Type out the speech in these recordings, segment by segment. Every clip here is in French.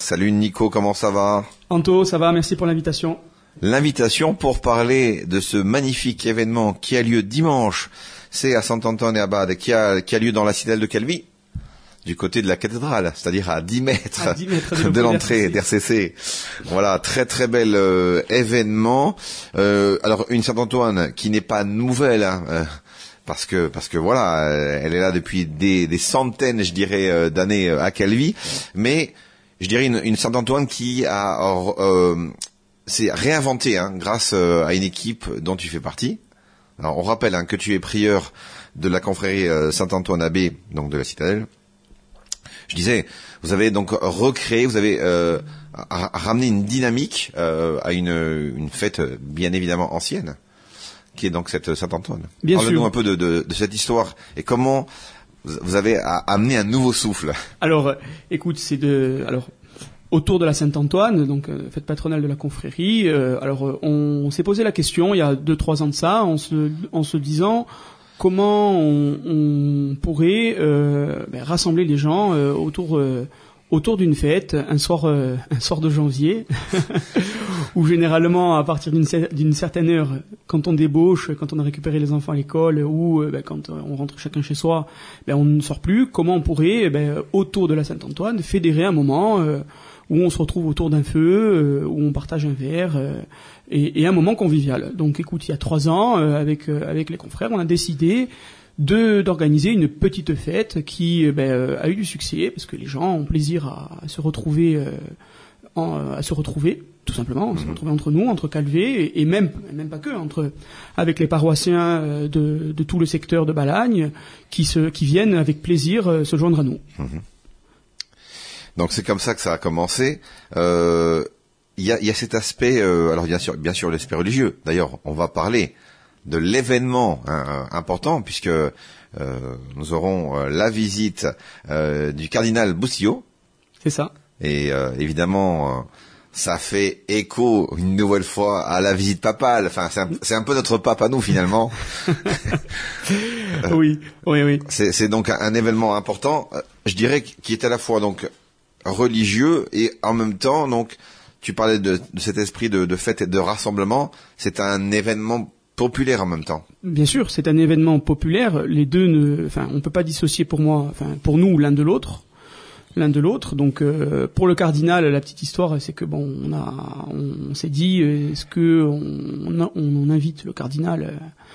Salut Nico, comment ça va? Anto, ça va, merci pour l'invitation. L'invitation pour parler de ce magnifique événement qui a lieu dimanche, c'est à Sant'Antone-Abad, qui a lieu dans la citadelle de Calvi, du côté de la cathédrale, c'est-à-dire à 10 mètres, de l'entrée d'RCC. Voilà, très très bel événement. Alors une Saint-Antoine qui n'est pas nouvelle, hein, parce que voilà, elle est là depuis des centaines, je dirais, d'années à Calvi, mais je dirais une Saint-Antoine qui s'est réinventée, hein, grâce à une équipe dont tu fais partie. Alors on rappelle, hein, que tu es prieur de la confrérie Saint-Antoine Abbé, donc de la citadelle. Je disais, vous avez donc recréé, vous avez ramené une dynamique à une fête bien évidemment ancienne, qui est donc cette Saint-Antoine. Parle-nous un peu de cette histoire et comment vous avez amené un nouveau souffle. Alors, écoute, autour de la Saint-Antoine, donc fête patronale de la confrérie. On s'est posé la question il y a 2-3 ans de ça, en se disant comment on pourrait rassembler les gens autour d'une fête, un soir de janvier, où généralement à partir d'une certaine heure, quand on débauche, quand on a récupéré les enfants à l'école, ou quand on rentre chacun chez soi, on ne sort plus. Comment on pourrait, autour de la Saint-Antoine, fédérer un moment où on se retrouve autour d'un feu, où on partage un verre, et un moment convivial. Donc écoute, il y a 3 ans, avec les confrères, on a décidé d'organiser une petite fête qui a eu du succès, parce que les gens ont plaisir à se retrouver, tout simplement, se retrouver entre nous, entre Calvé, et même pas que, avec les paroissiens de tout le secteur de Balagne, qui viennent avec plaisir se joindre à nous. Donc c'est comme ça que ça a commencé. Il y a cet aspect, alors bien sûr l'aspect religieux. D'ailleurs, on va parler de l'événement important, puisque nous aurons la visite du cardinal Boussillot. C'est ça. Et évidemment, ça fait écho une nouvelle fois à la visite papale. Enfin, c'est un peu notre pape à nous finalement. Oui. C'est donc un événement important, je dirais, qui est à la fois donc religieux et en même temps, donc, tu parlais de cet esprit de fête et de rassemblement. C'est un événement populaire en même temps. Bien sûr, c'est un événement populaire. Les deux on peut pas dissocier pour pour nous l'un de l'autre. Donc, pour le cardinal, la petite histoire, c'est que on s'est dit, est-ce que on invite le cardinal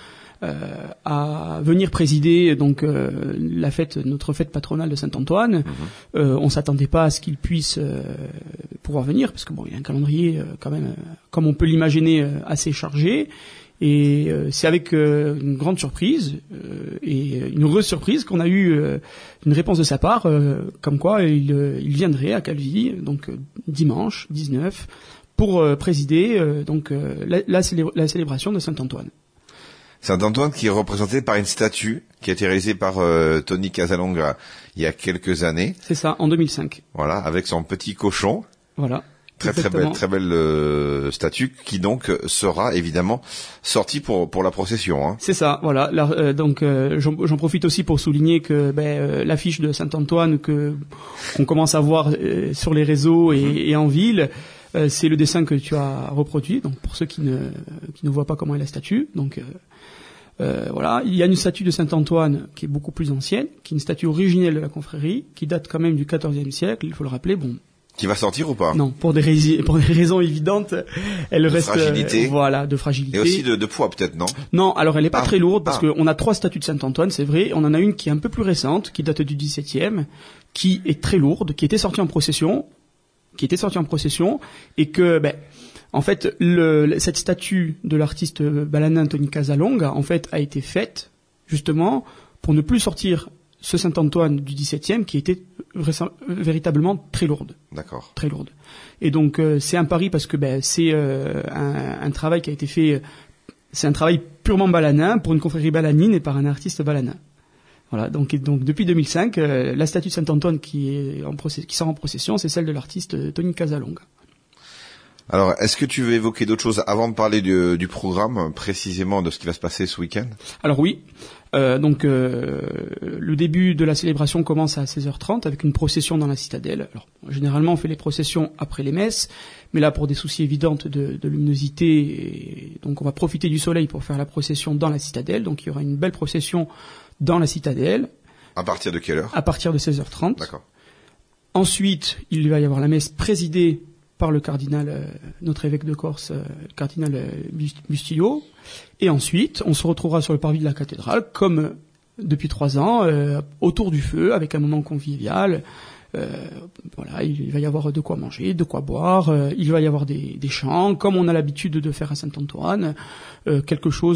à venir présider donc notre fête patronale de Saint-Antoine. On s'attendait pas à ce qu'il puisse pouvoir venir, parce que il y a un calendrier quand même, comme on peut l'imaginer, assez chargé. Et c'est avec une grande surprise et une heureuse surprise qu'on a eu une réponse de sa part, comme quoi il viendrait à Calvi, donc dimanche 19, pour présider la célébration de Saint-Antoine. Saint-Antoine qui est représenté par une statue qui a été réalisée par Tony Casalonga il y a quelques années. C'est ça, en 2005. Voilà, avec son petit cochon. Voilà. Très belle statue qui donc sera évidemment sortie pour la procession. Hein. C'est ça, voilà. J'en profite aussi pour souligner que l'affiche de Saint-Antoine qu'on commence à voir sur les réseaux et en ville, c'est le dessin que tu as reproduit. Donc pour ceux qui ne voient pas comment est la statue, donc voilà, il y a une statue de Saint-Antoine qui est beaucoup plus ancienne, qui est une statue originelle de la confrérie, qui date quand même du XIVe siècle. Il faut le rappeler. Qui va sortir ou pas? Non, pour des raisons évidentes, elle reste fragilité. De fragilité. Et aussi de poids peut-être, non? Non, alors elle est pas très lourde, parce qu'on a 3 statues de Saint-Antoine, c'est vrai. On en a une qui est un peu plus récente, qui date du XVIIe, qui est très lourde, qui était sortie en procession, et que en fait cette statue de l'artiste balanin Tony Casalonga en fait a été faite justement pour ne plus sortir ce Saint-Antoine du XVIIe qui était véritablement très lourde. D'accord. Très lourde. Et donc c'est un pari, parce que c'est un travail qui a été fait, c'est un travail purement balanin pour une confrérie balanine et par un artiste balanin. Voilà, donc depuis 2005, la statue de Saint-Antoine qui sort en procession, c'est celle de l'artiste Tony Casalonga. Alors, est-ce que tu veux évoquer d'autres choses avant de parler du programme, précisément de ce qui va se passer ce week-end? Alors oui, le début de la célébration commence à 16h30 avec une procession dans la citadelle. Alors, généralement, on fait les processions après les messes, mais là, pour des soucis évidents de luminosité, donc on va profiter du soleil pour faire la procession dans la citadelle. Donc, il y aura une belle procession dans la citadelle. À partir de quelle heure? À partir de 16h30. D'accord. Ensuite, il va y avoir la messe présidée par le cardinal, notre évêque de Corse, le cardinal Bustillo. Et ensuite, on se retrouvera sur le parvis de la cathédrale, comme depuis 3 ans, autour du feu, avec un moment convivial. Voilà, il va y avoir de quoi manger, de quoi boire. Il va y avoir des chants, comme on a l'habitude de faire à Saint-Antoine, quelque chose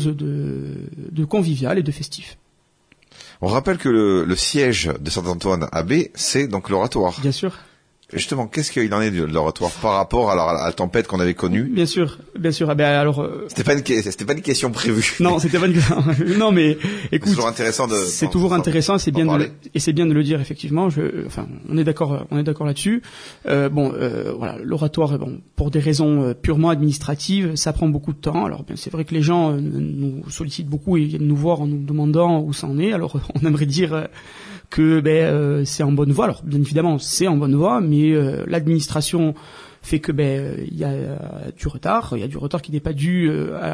de convivial et de festif. On rappelle que le siège de Saint-Antoine Abbé, c'est donc l'oratoire. Bien sûr. Justement, qu'est-ce qu'il en est de l'oratoire par rapport à la tempête qu'on avait connue? Bien sûr. Ah ben alors. C'était pas une question prévue. Non, c'était pas une. Non, mais écoute. C'est toujours intéressant de. C'est toujours intéressant, c'est bien c'est bien de le dire effectivement. On est d'accord là-dessus. Voilà, l'oratoire, pour des raisons purement administratives, ça prend beaucoup de temps. Alors bien, c'est vrai que les gens nous sollicitent beaucoup et viennent nous voir en nous demandant où ça en est. Alors on aimerait dire que c'est en bonne voie. Alors bien évidemment, c'est en bonne voie, mais l'administration fait que il y a du retard. Il y a du retard qui n'est pas dû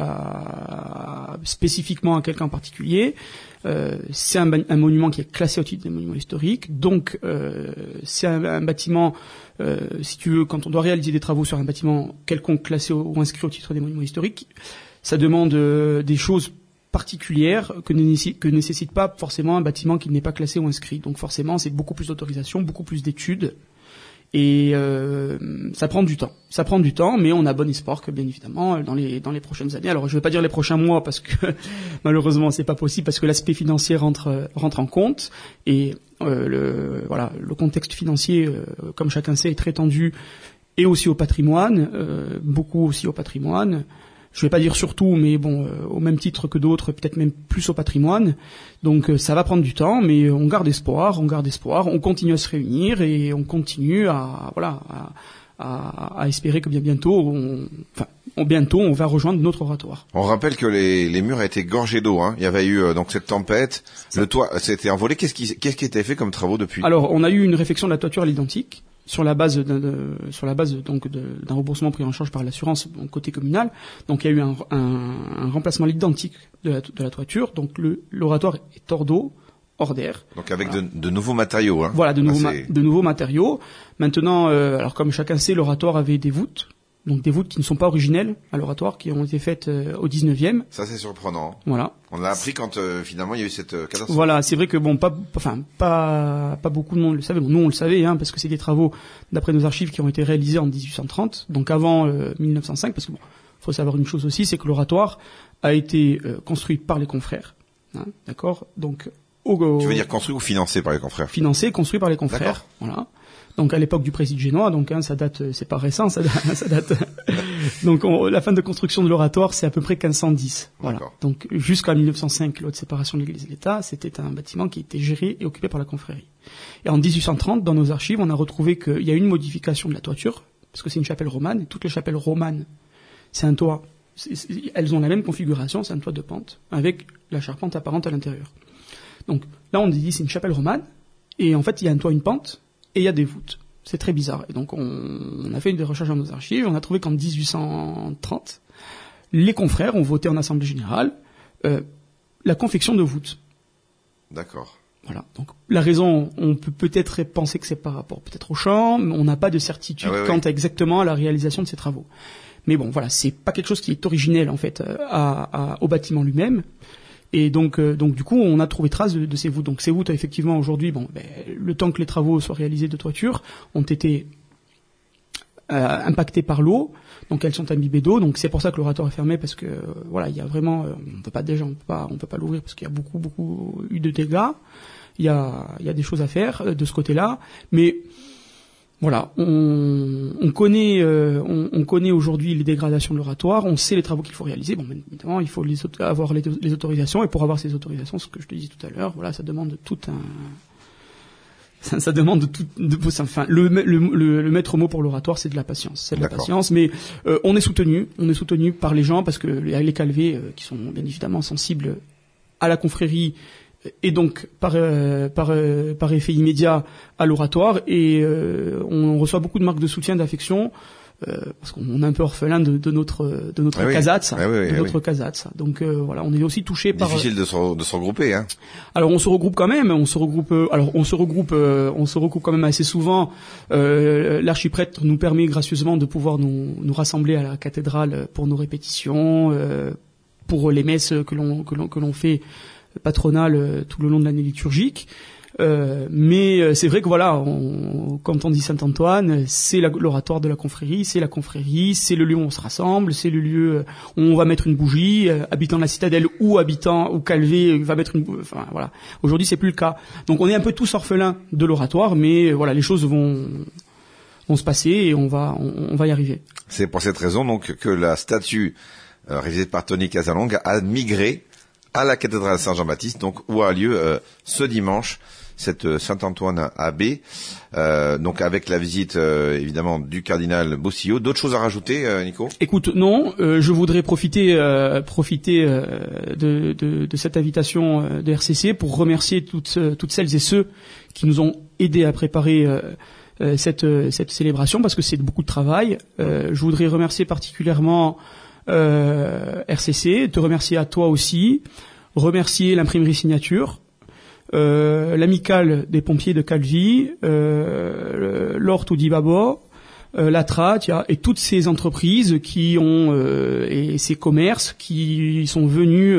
spécifiquement à quelqu'un en particulier. C'est un monument qui est classé au titre des monuments historiques. Donc c'est un bâtiment, si tu veux, quand on doit réaliser des travaux sur un bâtiment quelconque classé ou inscrit au titre des monuments historiques, ça demande des choses particulière que ne nécessite pas forcément un bâtiment qui n'est pas classé ou inscrit. Donc forcément, c'est beaucoup plus d'autorisation, beaucoup plus d'études, et ça prend du temps. Ça prend du temps, mais on a bon espoir que, bien évidemment, dans les prochaines années. Alors, je ne vais pas dire les prochains mois parce que malheureusement, c'est pas possible parce que l'aspect financier rentre en compte, et le contexte financier, comme chacun sait, est très tendu, et aussi au patrimoine, beaucoup aussi au patrimoine. Je vais pas dire surtout, mais au même titre que d'autres, peut-être même plus au patrimoine. Donc ça va prendre du temps, mais on garde espoir, on continue à se réunir et on continue à espérer que bientôt on va rejoindre notre oratoire. On rappelle que les murs étaient gorgés d'eau, hein. Il y avait eu donc cette tempête, le toit s'était envolé. Qu'est-ce qui a été fait comme travaux depuis? Alors, on a eu une réfection de la toiture à l'identique. Sur la base d'un remboursement pris en charge par l'assurance côté communal. Donc il y a eu un remplacement à l'identique de la toiture. Donc l'oratoire est hors d'eau, hors d'air. Donc avec de nouveaux matériaux. Hein. Voilà, de nouveaux matériaux. Maintenant, alors comme chacun sait, l'oratoire avait des voûtes. Donc des voûtes qui ne sont pas originelles à l'oratoire, qui ont été faites au 19e. Ça c'est surprenant. Voilà. On l'a appris quand finalement il y a eu cette catastrophe. Voilà, c'est vrai que pas beaucoup de monde le savait. Bon, nous on le savait, parce que c'est des travaux d'après nos archives qui ont été réalisés en 1830, donc avant 1905. Parce que faut savoir une chose aussi, c'est que l'oratoire a été construit par les confrères, d'accord. Donc tu veux dire construit ou financé par les confrères? Financé, construit par les confrères. D'accord. Voilà. Donc à l'époque du président génois, donc ça date, c'est pas récent, ça date. Donc la fin de construction de l'oratoire, c'est à peu près 1510. Voilà. D'accord. Donc jusqu'à 1905, loi de séparation de l'Église et de l'État, c'était un bâtiment qui était géré et occupé par la confrérie. Et en 1830, dans nos archives, on a retrouvé qu'il y a eu une modification de la toiture, parce que c'est une chapelle romane, et toutes les chapelles romanes, c'est un toit. Elles ont la même configuration, c'est un toit de pente, avec la charpente apparente à l'intérieur. Donc là, on dit c'est une chapelle romane, et en fait, il y a un toit, une pente, et il y a des voûtes. C'est très bizarre. Et donc, on a fait des recherches dans nos archives. On a trouvé qu'en 1830, les confrères ont voté en assemblée générale la confection de voûtes. D'accord. Voilà. Donc, la raison, on peut peut-être penser que c'est par rapport peut-être au champ, mais on n'a pas de certitude quant à exactement à la réalisation de ces travaux. Mais bon, voilà, c'est pas quelque chose qui est originel en fait au bâtiment lui-même. Et donc du coup, on a trouvé trace de ces voûtes. Donc ces voûtes, effectivement, aujourd'hui, le temps que les travaux soient réalisés de toiture, ont été impactées par l'eau. Donc elles sont imbibées d'eau. Donc c'est pour ça que l'oratoire est fermé, parce que il y a vraiment, on peut pas l'ouvrir parce qu'il y a beaucoup eu de dégâts. Il y a des choses à faire de ce côté-là, mais voilà, on connaît aujourd'hui les dégradations de l'oratoire, on sait les travaux qu'il faut réaliser. Bon, évidemment, il faut avoir les autorisations, et pour avoir ces autorisations, ce que je te disais tout à l'heure, voilà, ça demande tout ça demande enfin, le maître mot pour l'oratoire, c'est de la patience. C'est de la patience, mais on est soutenu par les gens parce que les calvés qui sont bien évidemment sensibles à la confrérie et donc par effet immédiat à l'oratoire, et on reçoit beaucoup de marques de soutien, d'affection. Parce qu'on est un peu orphelin de notre casatz, casatz. Donc voilà, on est aussi touché par. Difficile de se regrouper, hein. Alors on se regroupe quand même. On se regroupe quand même assez souvent. L'archiprêtre nous permet gracieusement de pouvoir nous rassembler à la cathédrale pour nos répétitions, pour les messes que l'on fait patronales tout le long de l'année liturgique. Mais c'est vrai que voilà, quand on dit Saint-Antoine, c'est l'oratoire de la confrérie, c'est la confrérie, c'est le lieu où on se rassemble, c'est le lieu où on va mettre une bougie, habitant de la citadelle ou calvé va mettre une bougie, enfin voilà. Aujourd'hui, c'est plus le cas. Donc on est un peu tous orphelins de l'oratoire, mais voilà, les choses vont se passer et on va y arriver. C'est pour cette raison donc que la statue réalisée par Tony Casalong a migré à la cathédrale Saint-Jean-Baptiste, donc où a lieu ce dimanche cette Saint-Antoine abbé, donc avec la visite évidemment du cardinal Bossillo. D'autres choses à rajouter, Nico ? Écoute, non, je voudrais profiter de cette invitation de RCC pour remercier toutes celles et ceux qui nous ont aidés à préparer cette célébration, parce que c'est beaucoup de travail. Je voudrais remercier particulièrement RCC, te remercier à toi aussi, remercier l'imprimerie Signature, l'amicale des pompiers de Calvi, l'Ort Oudibabo, la Trat, et toutes ces entreprises qui ont et ces commerces qui sont venus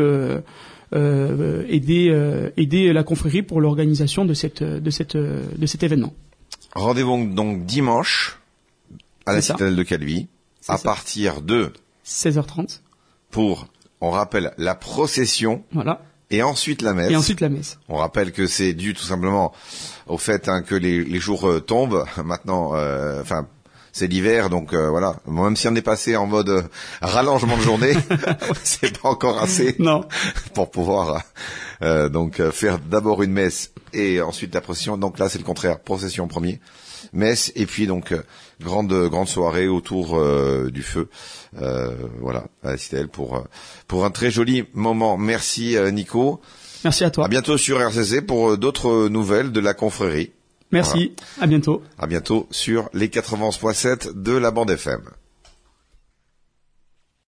aider la confrérie pour l'organisation de cet événement. Rendez-vous donc dimanche à la citadelle de Calvi à partir de 16h30 pour, on rappelle, la procession. Voilà. Et ensuite la messe. On rappelle que c'est dû tout simplement au fait que les jours tombent. Maintenant, c'est l'hiver, donc voilà. Même si on est passé en mode rallongement de journée, c'est pas encore assez. Non. Pour pouvoir donc faire d'abord une messe et ensuite la procession. Donc là, c'est le contraire. Procession premier, messe, et puis donc grande soirée autour du feu. Voilà, à la citadelle pour un très joli moment. Merci Nico. Merci à toi. À bientôt sur RCC pour d'autres nouvelles de la confrérie. Merci. Voilà. À bientôt. À bientôt sur les 91.7 de la bande FM.